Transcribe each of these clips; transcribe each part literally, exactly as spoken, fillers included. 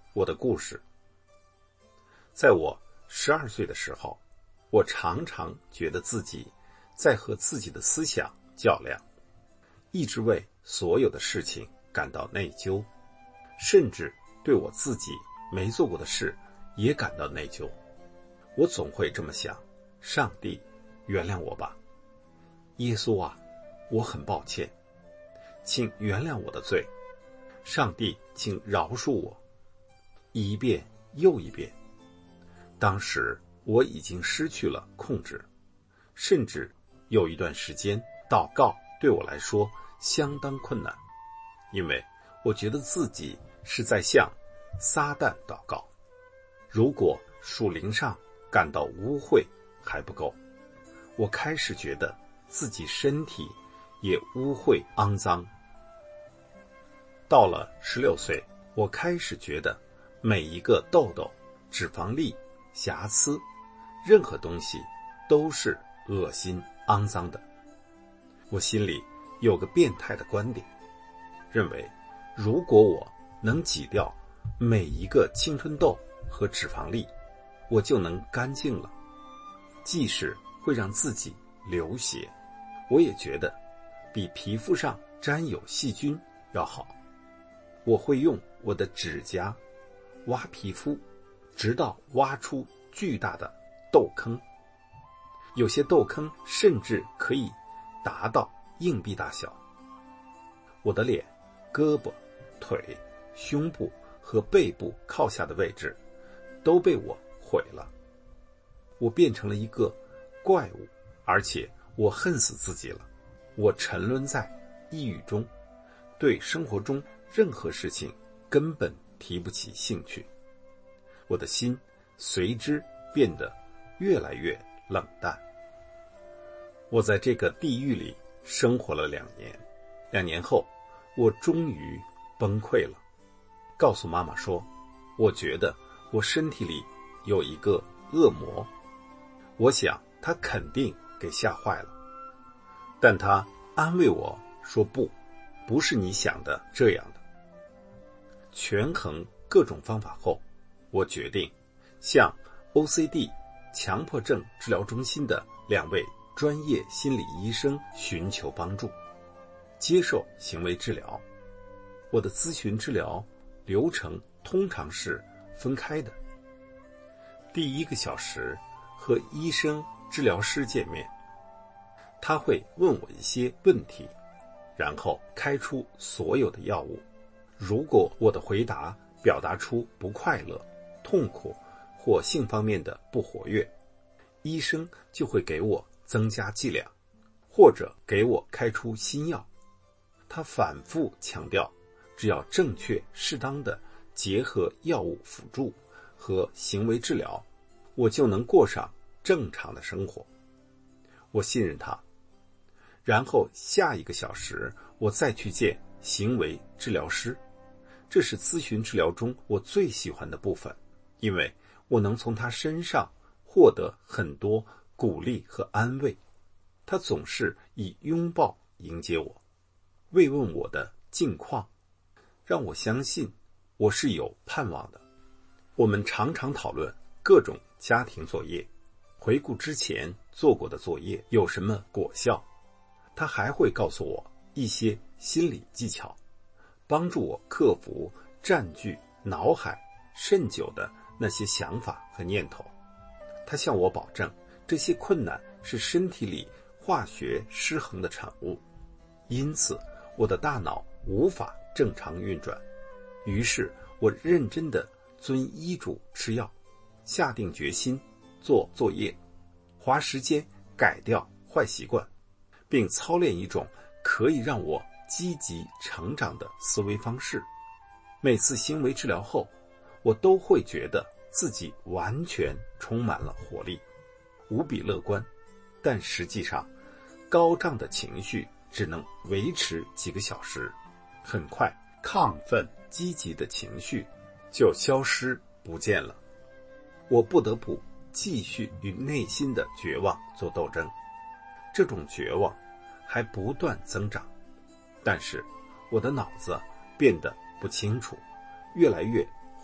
我的故事。在我十二岁的时候，我常常觉得自己在和自己的思想较量，一直为所有的事情感到内疚，甚至对我自己没做过的事也感到内疚。我总会这么想：上帝，原谅我吧。耶稣啊，我很抱歉，请原谅我的罪。上帝，请饶恕我。一遍又一遍。当时我已经失去了控制，甚至有一段时间祷告对我来说相当困难，因为我觉得自己是在向撒旦祷告。如果属灵上感到污秽还不够，我开始觉得自己身体也污秽肮脏。到了十六岁，我开始觉得每一个痘痘、脂肪粒、瑕疵，任何东西都是恶心肮脏的。我心里有个变态的观点，认为如果我能挤掉每一个青春痘和脂肪粒，我就能干净了。即使会让自己流血，我也觉得比皮肤上沾有细菌要好。我会用我的指甲挖皮肤，直到挖出巨大的痘坑，有些痘坑甚至可以达到硬币大小。我的脸、胳膊、腿、胸部和背部靠下的位置都被我毁了。我变成了一个怪物，而且我恨死自己了。我沉沦在抑郁中，对生活中任何事情根本提不起兴趣。我的心随之变得越来越冷淡。我在这个地狱里生活了两年，两年后，我终于崩溃了，告诉妈妈说，我觉得我身体里有一个恶魔。我想她肯定给吓坏了，但她安慰我说，不，不是你想的这样的。权衡各种方法后，我决定向 O C D 强迫症治疗中心的两位专业心理医生寻求帮助，接受行为治疗。我的咨询治疗流程通常是分开的。第一个小时和医生治疗师见面，他会问我一些问题，然后开出所有的药物。如果我的回答表达出不快乐、痛苦或性方面的不活跃，医生就会给我增加剂量，或者给我开出新药。他反复强调，只要正确适当的结合药物辅助和行为治疗，我就能过上正常的生活。我信任他。然后下一个小时，我再去见行为治疗师。这是咨询治疗中我最喜欢的部分，因为我能从他身上获得很多鼓励和安慰。他总是以拥抱迎接我，慰问我的近况，让我相信我是有盼望的。我们常常讨论各种家庭作业，回顾之前做过的作业有什么果效。他还会告诉我一些心理技巧，帮助我克服占据脑海甚久的那些想法和念头。他向我保证，这些困难是身体里化学失衡的产物，因此我的大脑无法正常运转。于是我认真地遵医嘱吃药，下定决心做作业，花时间改掉坏习惯，并操练一种可以让我积极成长的思维方式。每次行为治疗后，我都会觉得自己完全充满了活力，无比乐观。但实际上，高涨的情绪只能维持几个小时，很快亢奋积极的情绪就消失不见了。我不得不继续与内心的绝望做斗争，这种绝望还不断增长。但是我的脑子变得不清楚，越来越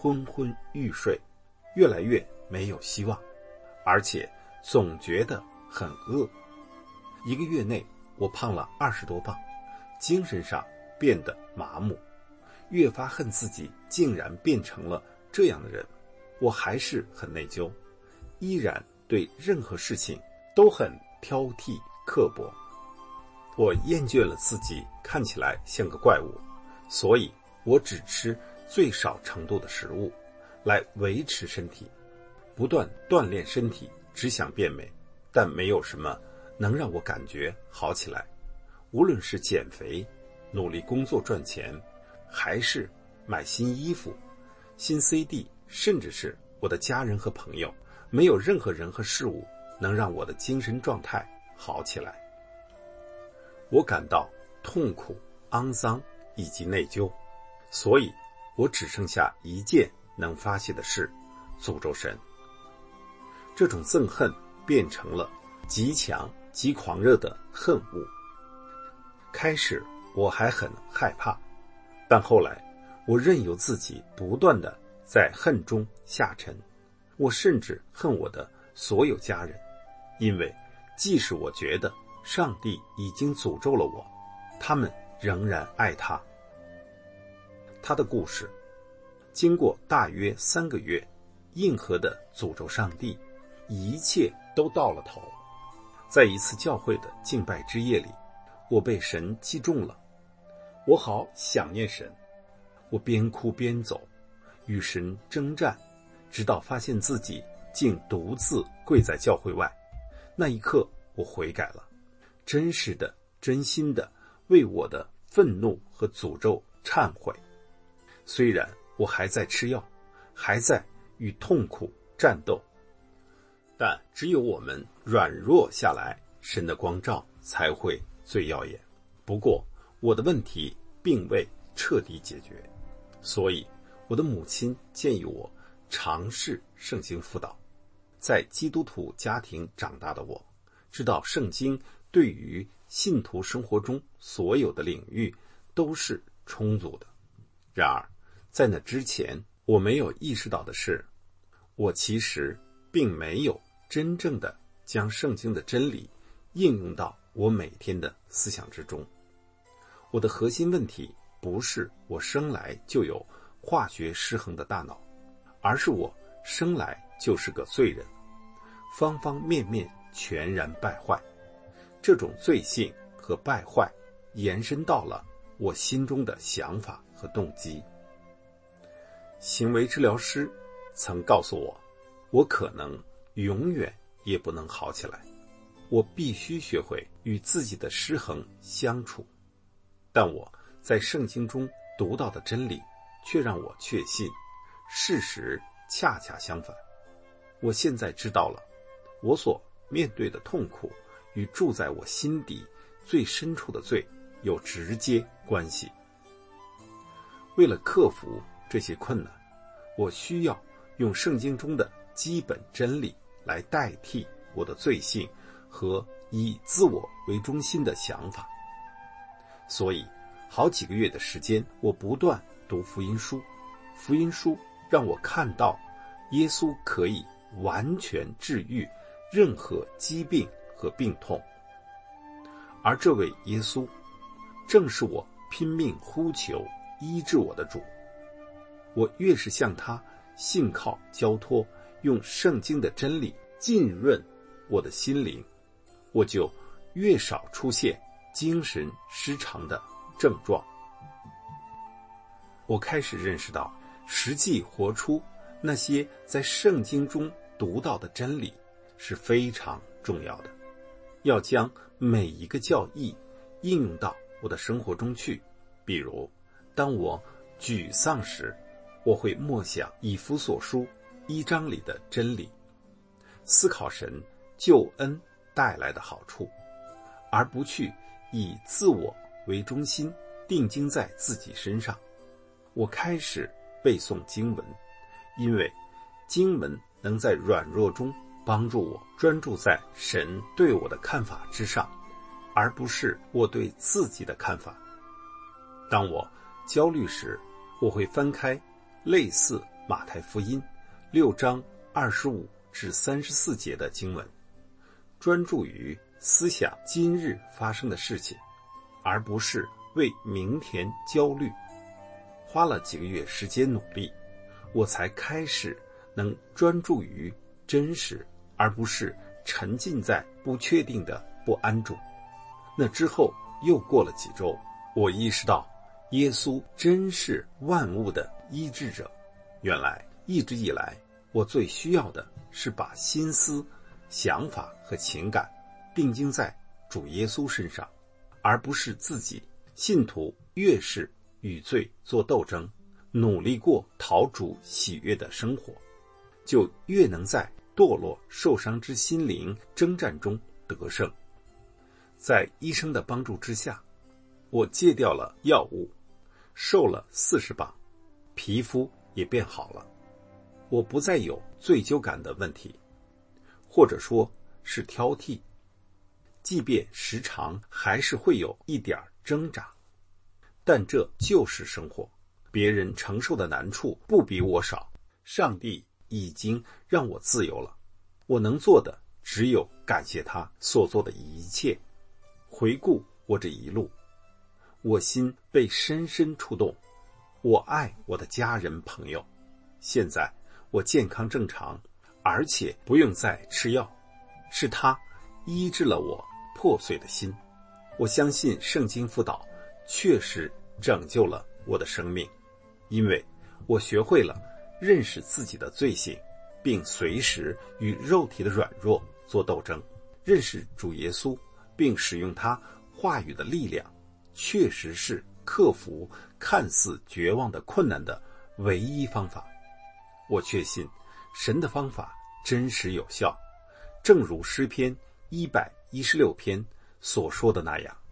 昏昏欲睡，越来越没有希望，而且总觉得很饿。一个月内，我胖了二十多磅，精神上变得麻木，越发恨自己竟然变成了这样的人。我还是很内疚，依然对任何事情都很挑剔刻薄。我厌倦了自己看起来像个怪物，所以我只吃最少程度的食物来维持身体，不断锻炼身体，只想变美，但没有什么能让我感觉好起来。无论是减肥、努力工作赚钱，还是买新衣服、新 C D， 甚至是我的家人和朋友，没有任何人和事物能让我的精神状态好起来。我感到痛苦、肮脏以及内疚，所以我只剩下一件能发泄的事，诅咒神。这种憎恨变成了极强极狂热的恨恶。开始我还很害怕，但后来我任由自己不断地在恨中下沉。我甚至恨我的所有家人，因为即使我觉得上帝已经诅咒了我，他们仍然爱他。他的故事经过大约三个月硬核的诅咒上帝，一切都到了头。在一次教会的敬拜之夜里，我被神击中了，我好想念神。我边哭边走，与神征战，直到发现自己竟独自跪在教会外。那一刻我悔改了，真实的真心的为我的愤怒和诅咒忏悔。虽然我还在吃药，还在与痛苦战斗，但只有我们软弱下来，神的光照才会最耀眼。不过我的问题并未彻底解决，所以我的母亲建议我尝试圣经辅导。在基督徒家庭长大的我，知道圣经对于信徒生活中所有的领域都是充足的。然而在那之前，我没有意识到的是，我其实并没有真正的将圣经的真理应用到我每天的思想之中。我的核心问题不是我生来就有化学失衡的大脑，而是我生来就是个罪人，方方面面全然败坏。这种罪性和败坏延伸到了我心中的想法和动机。行为治疗师曾告诉我，我可能永远也不能好起来，我必须学会与自己的失衡相处。但我在圣经中读到的真理却让我确信，事实恰恰相反。我现在知道了，我所面对的痛苦与住在我心底最深处的罪有直接关系。为了克服这些困难，我需要用圣经中的基本真理来代替我的罪性和以自我为中心的想法。所以好几个月的时间，我不断读福音书。福音书让我看到耶稣可以完全治愈任何疾病和病痛，而这位耶稣正是我拼命呼求医治我的主。我越是向他信靠交托，用圣经的真理浸润我的心灵，我就越少出现精神失常的症状。我开始认识到，实际活出那些在圣经中读到的真理是非常重要的，要将每一个教义应用到我的生活中去。比如当我沮丧时，我会默想以弗所书一章里的真理，思考神救恩带来的好处，而不去以自我为中心定睛在自己身上。我开始背诵经文，因为经文能在软弱中帮助我专注在神对我的看法之上，而不是我对自己的看法。当我焦虑时，我会翻开类似马太福音六章二十五至三十四节的经文，专注于思想今日发生的事情，而不是为明天焦虑。花了几个月时间努力，我才开始能专注于真实，而不是沉浸在不确定的不安中。那之后又过了几周，我意识到耶稣真是万物的医治者。原来一直以来，我最需要的是把心思、想法和情感定睛在主耶稣身上，而不是自己。信徒越是与罪做斗争，努力过讨主喜悦的生活，就越能在堕落受伤之心灵征战中得胜。在医生的帮助之下，我戒掉了药物，瘦了四十磅，皮肤也变好了。我不再有罪疚感的问题，或者说是挑剔，即便时常还是会有一点挣扎，但这就是生活。别人承受的难处不比我少，上帝已经让我自由了。我能做的只有感谢他所做的一切。回顾我这一路，我心被深深触动。我爱我的家人朋友，现在我健康正常，而且不用再吃药，是他医治了我破碎的心。我相信圣经辅导确实拯救了我的生命，因为我学会了认识自己的罪行，并随时与肉体的软弱做斗争。认识主耶稣，并使用他话语的力量，确实是克服看似绝望的困难的唯一方法。我确信神的方法真实有效，正如诗篇一百一十六篇所说的那样。